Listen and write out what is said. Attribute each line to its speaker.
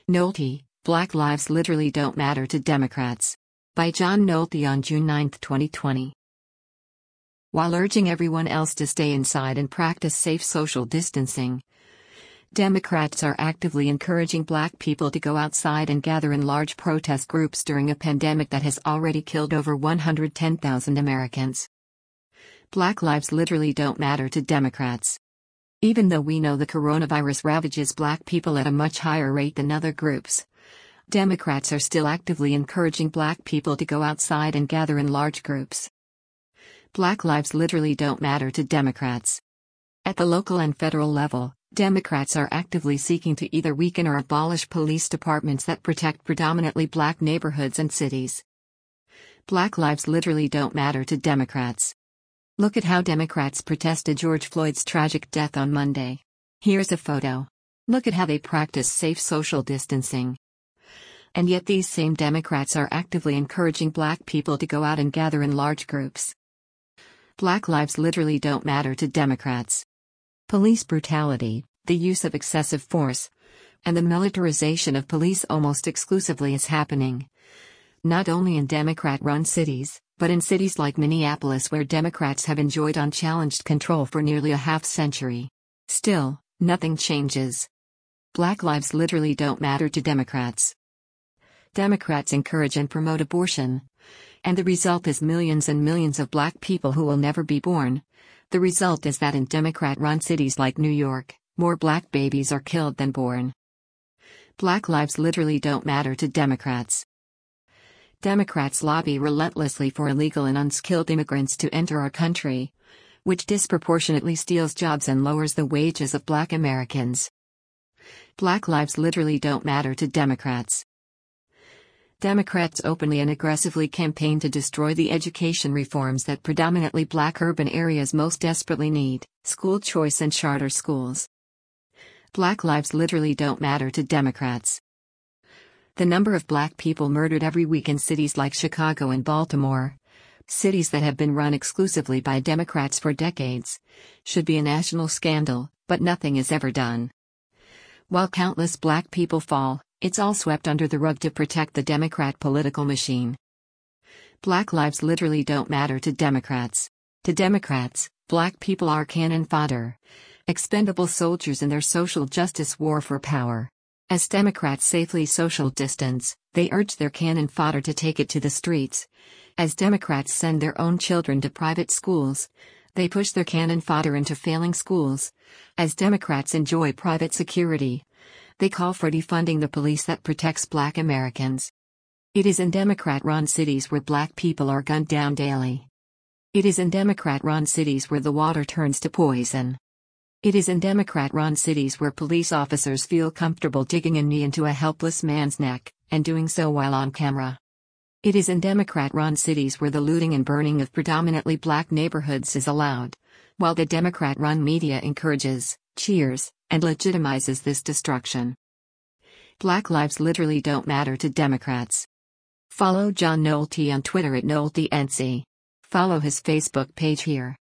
Speaker 1: Nolte, Black Lives Literally Don't Matter to Democrats. By John Nolte on June 9, 2020. While urging everyone else to stay inside and practice safe social distancing, Democrats are actively encouraging Black people to go outside and gather in large protest groups during a pandemic that has already killed over 110,000 Americans. Black lives literally don't matter to Democrats. Even though we know the coronavirus ravages Black people at a much higher rate than other groups, Democrats are still actively encouraging Black people to go outside and gather in large groups. Black lives literally don't matter to Democrats. At the local and federal level, Democrats are actively seeking to either weaken or abolish police departments that protect predominantly Black neighborhoods and cities. Black lives literally don't matter to Democrats. Look at how Democrats protested George Floyd's tragic death on Monday. Here's a photo. Look at how they practice safe social distancing. And yet these same Democrats are actively encouraging Black people to go out and gather in large groups. Black lives literally don't matter to Democrats. Police brutality, the use of excessive force, and the militarization of police almost exclusively is happening, not only in Democrat-run cities, but in cities like Minneapolis where Democrats have enjoyed unchallenged control for nearly a half-century. Still, nothing changes. Black lives literally don't matter to Democrats. Democrats encourage and promote abortion, and the result is millions and millions of Black people who will never be born. The result is that in Democrat-run cities like New York, more Black babies are killed than born. Black lives literally don't matter to Democrats. Democrats lobby relentlessly for illegal and unskilled immigrants to enter our country, which disproportionately steals jobs and lowers the wages of Black Americans. Black lives literally don't matter to Democrats. Democrats openly and aggressively campaign to destroy the education reforms that predominantly Black urban areas most desperately need: school choice and charter schools. Black lives literally don't matter to Democrats. The number of Black people murdered every week in cities like Chicago and Baltimore, cities that have been run exclusively by Democrats for decades, should be a national scandal, but nothing is ever done. While countless Black people fall, it's all swept under the rug to protect the Democrat political machine. Black lives literally don't matter to Democrats. To Democrats, Black people are cannon fodder, expendable soldiers in their social justice war for power. As Democrats safely social distance, they urge their cannon fodder to take it to the streets. As Democrats send their own children to private schools, they push their cannon fodder into failing schools. As Democrats enjoy private security, they call for defunding the police that protects Black Americans. It is in Democrat-run cities where Black people are gunned down daily. It is in Democrat-run cities where the water turns to poison. It is in Democrat-run cities where police officers feel comfortable digging a knee into a helpless man's neck, and doing so while on camera. It is in Democrat-run cities where the looting and burning of predominantly Black neighborhoods is allowed, while the Democrat-run media encourages, cheers, and legitimizes this destruction. Black lives literally don't matter to Democrats. Follow John Nolte on Twitter @NolteNC. Follow his Facebook page here.